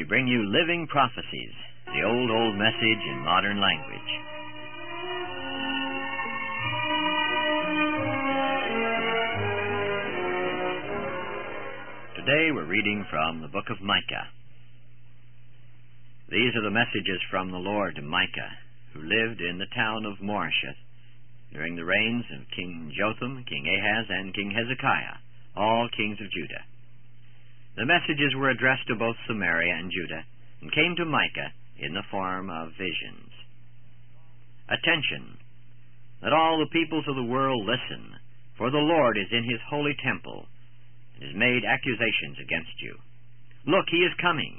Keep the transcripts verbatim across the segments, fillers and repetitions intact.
bring you Living Prophecies, the old, old message in modern language. Today we're reading from the book of Micah. These are the messages from the Lord to Micah, who lived in the town of Moresheth during the reigns of King Jotham, King Ahaz, and King Hezekiah, all kings of Judah. The messages were addressed to both Samaria and Judah, and came to Micah in the form of visions. Attention! Let all the peoples of the world listen, for the Lord is in his holy temple, and has made accusations against you. Look, he is coming.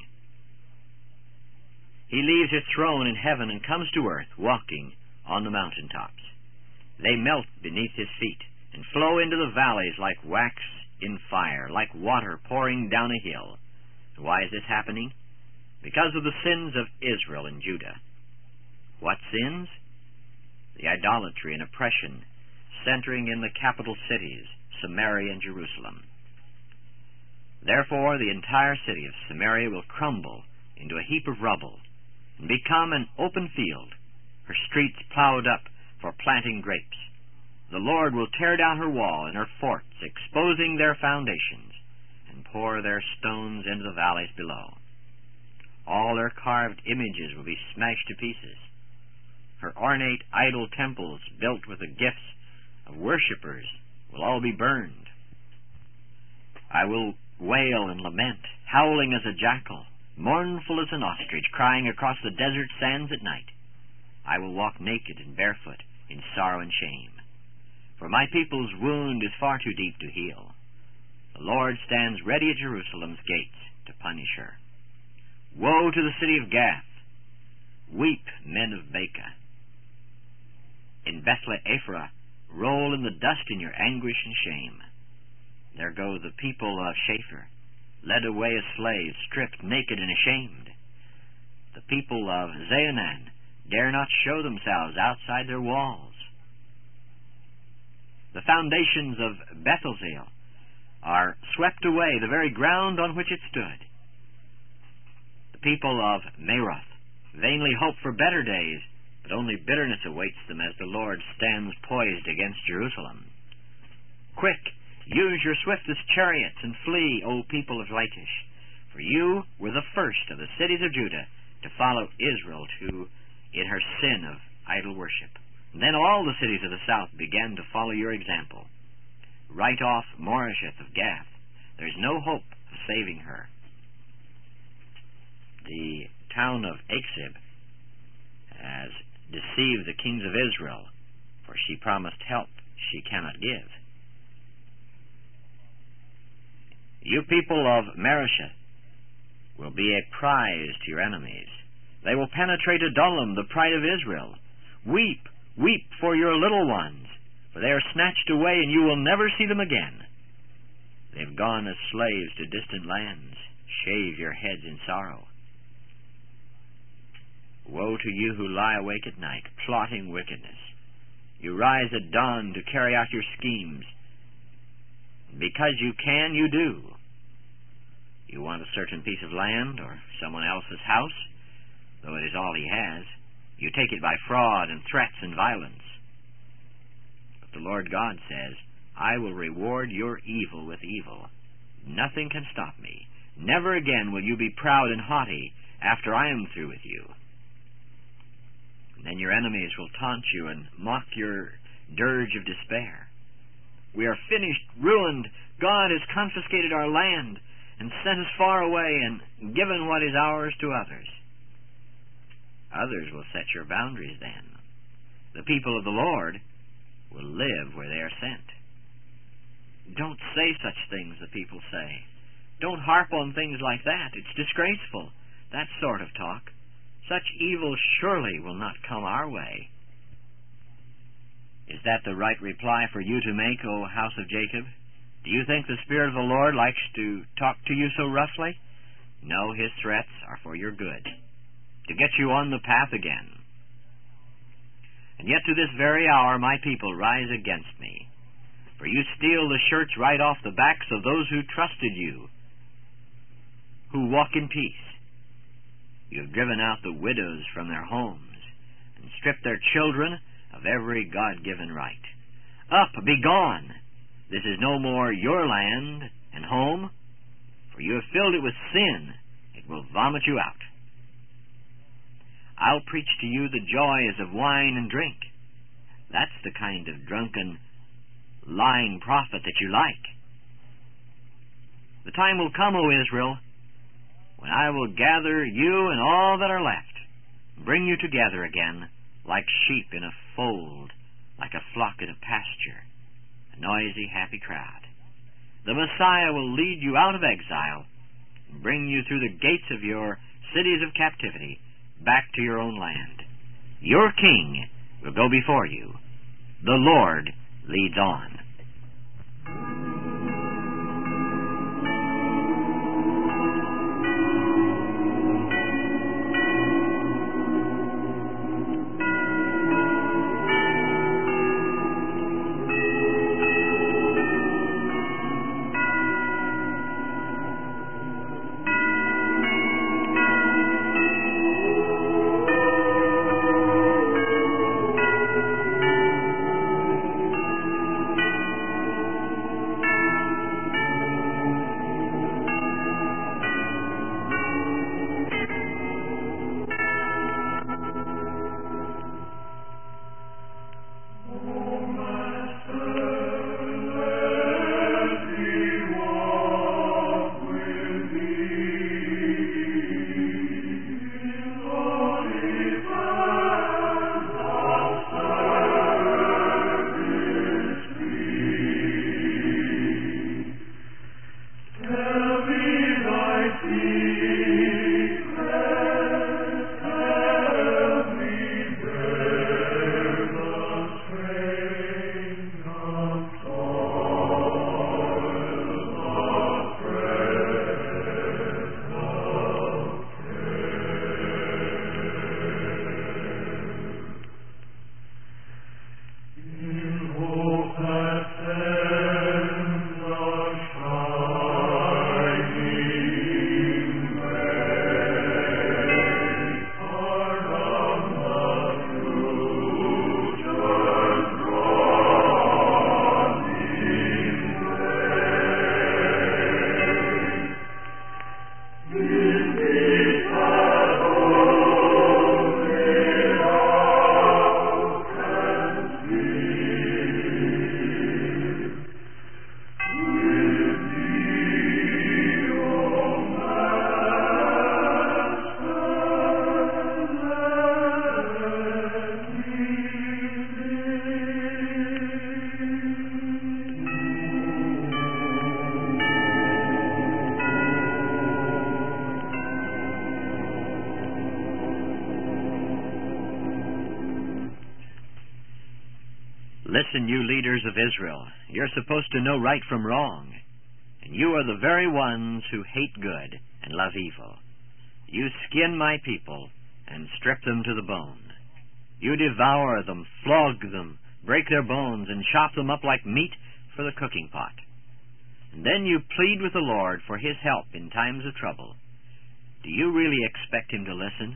He leaves his throne in heaven and comes to earth, walking on the mountaintops. They melt beneath his feet, and flow into the valleys like wax in fire, like water pouring down a hill. Why is this happening? Because of the sins of Israel and Judah. What sins? The idolatry and oppression centering in the capital cities, Samaria and Jerusalem. Therefore, the entire city of Samaria will crumble into a heap of rubble, and become an open field, her streets plowed up for planting grapes. The Lord will tear down her wall and her forts, exposing their foundations, and pour their stones into the valleys below. All her carved images will be smashed to pieces. Her ornate idol temples, built with the gifts of worshippers, will all be burned. I will wail and lament, howling as a jackal, mournful as an ostrich, crying across the desert sands at night. I will walk naked and barefoot, in sorrow and shame. For my people's wound is far too deep to heal. The Lord stands ready at Jerusalem's gates to punish her. Woe to the city of Gath! Weep, men of Baca. In Bethlehem, roll in the dust in your anguish and shame. There go the people of Shapher, led away as slaves, stripped naked and ashamed. The people of Zaanann dare not show themselves outside their walls. The foundations of Bethelzeel are swept away, the very ground on which it stood. The people of Maroth vainly hope for better days, but only bitterness awaits them as the Lord stands poised against Jerusalem. Quick, use your swiftest chariots and flee, O people of Lachish, for you were the first of the cities of Judah to follow Israel to in her sin of idol worship. And then all the cities of the south began to follow your example. Right off Moresheth of Gath, there is no hope of saving her. The town of Achzib has deceived the kings of Israel, for she promised help she cannot give. You people of Maresheth will be a prize to your enemies. They will penetrate Adullam, the pride of Israel. Weep, weep for your little ones, for they are snatched away, and you will never see them again. They have gone as slaves to distant lands. Shave your heads in sorrow. Woe to you who lie awake at night, plotting wickedness. You rise at dawn to carry out your schemes. Because you can, you do. You want a certain piece of land or someone else's house, though it is all he has. You take it by fraud and threats and violence. But the Lord God says, I will reward your evil with evil. Nothing can stop me. Never again will you be proud and haughty after I am through with you. And then your enemies will taunt you and mock your dirge of despair. We are finished, ruined. God has confiscated our land and sent us far away and given what is ours to others. Others will set your boundaries then. The people of the Lord will live where they are sent. Don't say such things, the people say. Don't harp on things like that. It's disgraceful, that sort of talk. Such evil surely will not come our way. Is that the right reply for you to make, O house of Jacob? Do you think the Spirit of the Lord likes to talk to you so roughly? No, his threats are for your good, to get you on the path again. And yet to this very hour my people rise against me, for you steal the shirts right off the backs of those who trusted you, who walk in peace. You have driven out the widows from their homes, and stripped their children of every God-given right. Up, be gone! This is no more your land and home, for you have filled it with sin. It will vomit you out. I'll preach to you the joys of wine and drink. That's the kind of drunken, lying prophet that you like. The time will come, O Israel, when I will gather you and all that are left, and bring you together again, like sheep in a fold, like a flock in a pasture, a noisy, happy crowd. The Messiah will lead you out of exile and bring you through the gates of your cities of captivity back to your own land. Your King will go before you. The Lord leads on. Listen, you leaders of Israel, you're supposed to know right from wrong, and you are the very ones who hate good and love evil. You skin my people and strip them to the bone. You devour them, flog them, break their bones, and chop them up like meat for the cooking pot. And then you plead with the Lord for His help in times of trouble. Do you really expect Him to listen?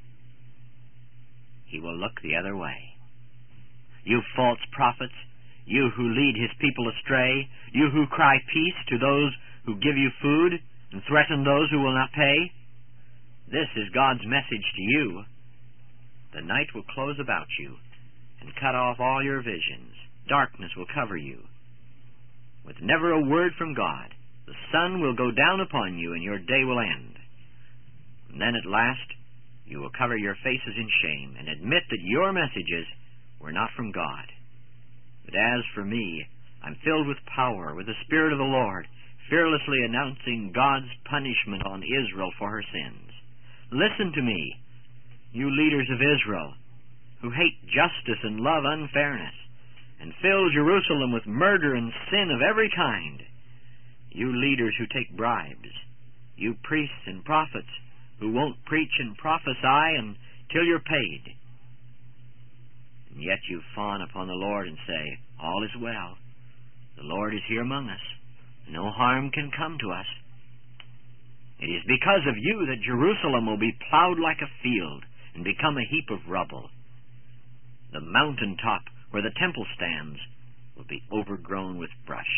He will look the other way. You false prophets, you who lead His people astray, you who cry peace to those who give you food and threaten those who will not pay, this is God's message to you. The night will close about you and cut off all your visions. Darkness will cover you. With never a word from God, the sun will go down upon you and your day will end. And then at last you will cover your faces in shame and admit that your messages were not from God. But as for me, I'm filled with power, with the Spirit of the Lord, fearlessly announcing God's punishment on Israel for her sins. Listen to me, you leaders of Israel, who hate justice and love unfairness, and fill Jerusalem with murder and sin of every kind. You leaders who take bribes, you priests and prophets who won't preach and prophesy until you're paid. And yet you fawn upon the Lord and say, all is well. The Lord is here among us. No harm can come to us. It is because of you that Jerusalem will be plowed like a field and become a heap of rubble. The mountain top where the temple stands will be overgrown with brush.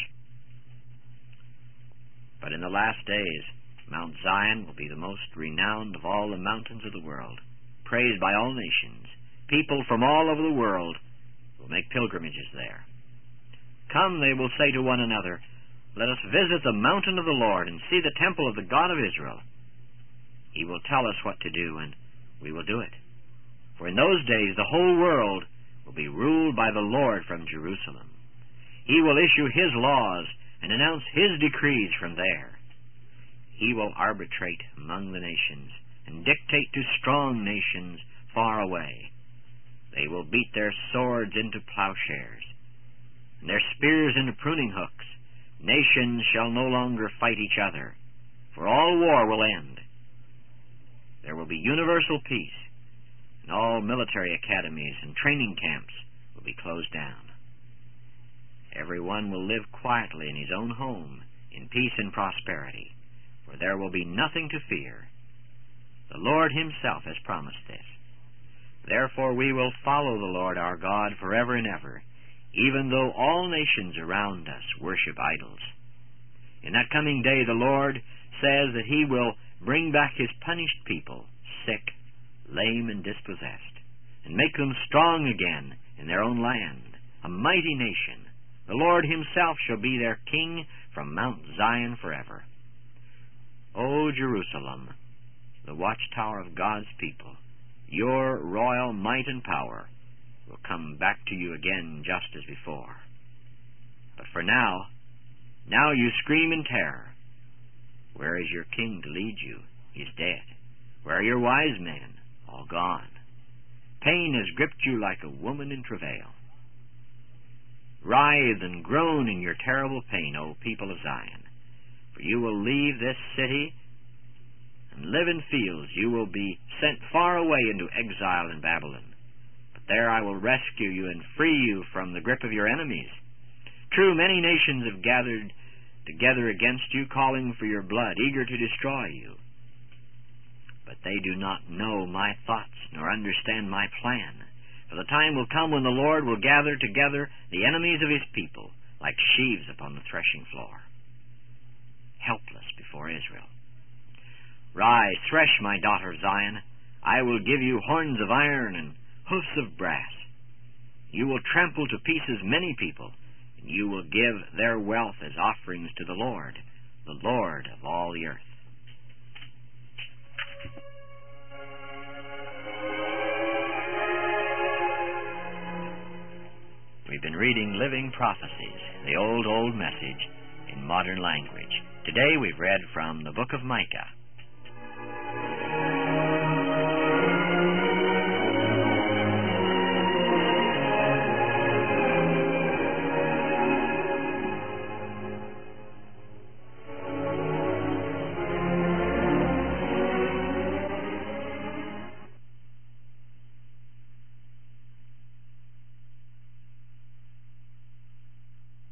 But in the last days, Mount Zion will be the most renowned of all the mountains of the world, praised by all nations. People from all over the world will make pilgrimages there. Come, they will say to one another, let us visit the mountain of the Lord and see the temple of the God of Israel. He will tell us what to do, and we will do it. For in those days the whole world will be ruled by the Lord from Jerusalem. He will issue His laws and announce His decrees from there. He will arbitrate among the nations and dictate to strong nations far away. They will beat their swords into plowshares and their spears into pruning hooks. Nations shall no longer fight each other, for all war will end. There will be universal peace, and all military academies and training camps will be closed down. Everyone will live quietly in his own home, in peace and prosperity, for there will be nothing to fear. The Lord Himself has promised this. Therefore we will follow the Lord our God forever and ever, even though all nations around us worship idols. In that coming day the Lord says that He will bring back His punished people, sick, lame, and dispossessed, and make them strong again in their own land, a mighty nation. The Lord Himself shall be their king from Mount Zion forever. O Jerusalem, the watchtower of God's people, your royal might and power will come back to you again just as before. But for now, now you scream in terror. Where is your king to lead you? He is dead. Where are your wise men? All gone. Pain has gripped you like a woman in travail. Writhe and groan in your terrible pain, O people of Zion, for you will leave this city and live in fields. You will be sent far away into exile in Babylon. But there I will rescue you and free you from the grip of your enemies. True, many nations have gathered together against you, calling for your blood, eager to destroy you. But they do not know my thoughts, nor understand my plan. For the time will come when the Lord will gather together the enemies of His people, like sheaves upon the threshing floor, helpless before Israel. Rise, thresh, my daughter Zion. I will give you horns of iron and hoofs of brass. You will trample to pieces many people, and you will give their wealth as offerings to the Lord, the Lord of all the earth. We've been reading Living Prophecies, the old, old message in modern language. Today we've read from the book of Micah.